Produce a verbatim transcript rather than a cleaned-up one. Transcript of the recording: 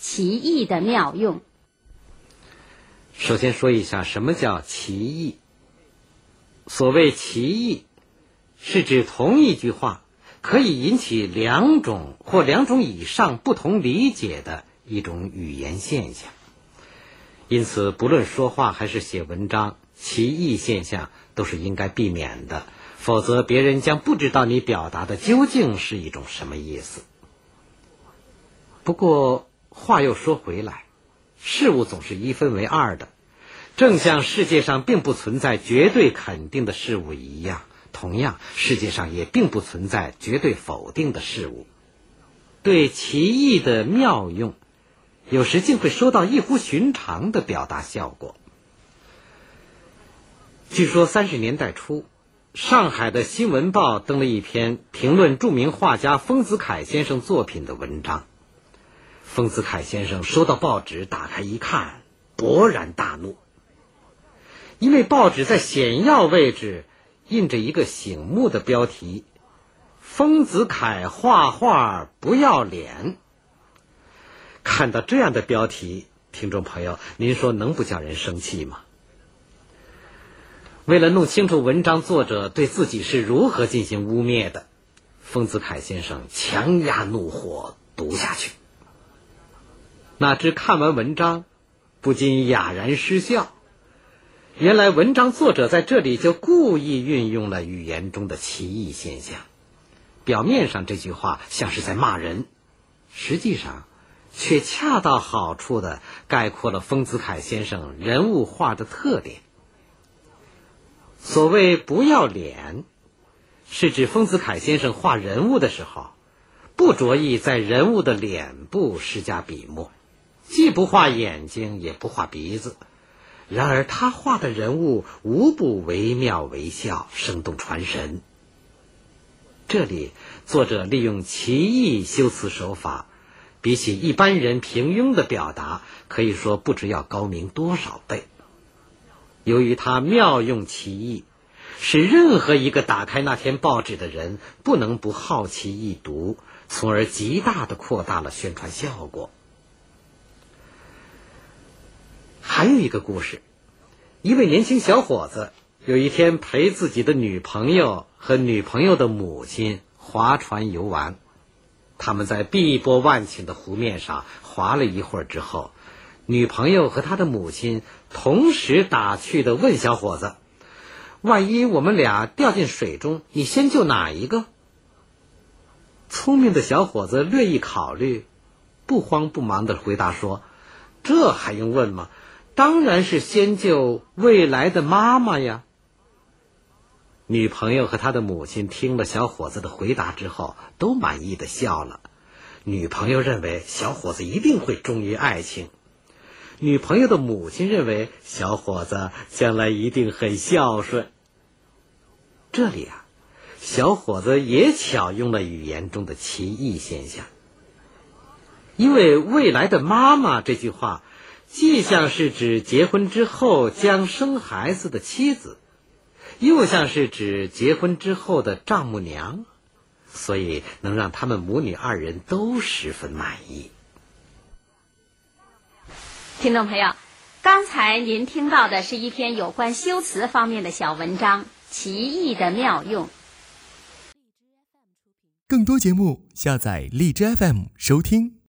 奇异的妙用。 首先说一下什么叫奇异。所谓奇异，是指同一句话可以引起两种或两种以上不同理解的一种语言现象。因此不论说话还是写文章，奇异现象都是应该避免的，否则别人将不知道你表达的究竟是一种什么意思。不过话又说回来，事物总是一分为二的，正像世界上并不存在绝对肯定的事物一样，同样世界上也并不存在绝对否定的事物。对奇异的妙用，有时竟会收到异乎寻常的表达效果。据说三十年代初，上海的新闻报登了一篇评论著名画家丰子恺先生作品的文章。丰子恺先生收到报纸，打开一看，勃然大怒，因为报纸在显要位置印着一个醒目的标题：丰子恺画画不要脸。看到这样的标题，听众朋友，您说能不叫人生气吗？为了弄清楚文章作者对自己是如何进行污蔑的，丰子恺先生强压怒火读下去。哪知看完文章，不禁哑然失笑。原来文章作者在这里就故意运用了语言中的奇异现象。表面上这句话像是在骂人，实际上却恰到好处地概括了丰子恺先生人物画的特点。所谓不要脸，是指丰子恺先生画人物的时候，不着意在人物的脸部施加笔墨，既不画眼睛也不画鼻子，然而他画的人物无不惟妙惟肖，生动传神。这里作者利用奇异修辞手法，比起一般人平庸的表达，可以说不知要高明多少倍。由于他妙用奇异，使任何一个打开那天报纸的人不能不好奇一读，从而极大地扩大了宣传效果。还有一个故事，一位年轻小伙子有一天陪自己的女朋友和女朋友的母亲划船游玩。他们在碧波万顷的湖面上划了一会儿之后，女朋友和他的母亲同时打趣地问小伙子：万一我们俩掉进水中，你先救哪一个？聪明的小伙子略一考虑，不慌不忙地回答说：这还用问吗？当然是先救未来的妈妈呀。女朋友和她的母亲听了小伙子的回答之后，都满意地笑了。女朋友认为小伙子一定会忠于爱情，女朋友的母亲认为小伙子将来一定很孝顺。这里啊，小伙子也巧用了语言中的奇异现象。因为未来的妈妈这句话既像是指结婚之后将生孩子的妻子，又像是指结婚之后的丈母娘，所以能让他们母女二人都十分满意。 听众朋友，刚才您听到的是一篇有关修辞方面的小文章《奇异的妙用》。 更多节目下载荔枝 F M 收听。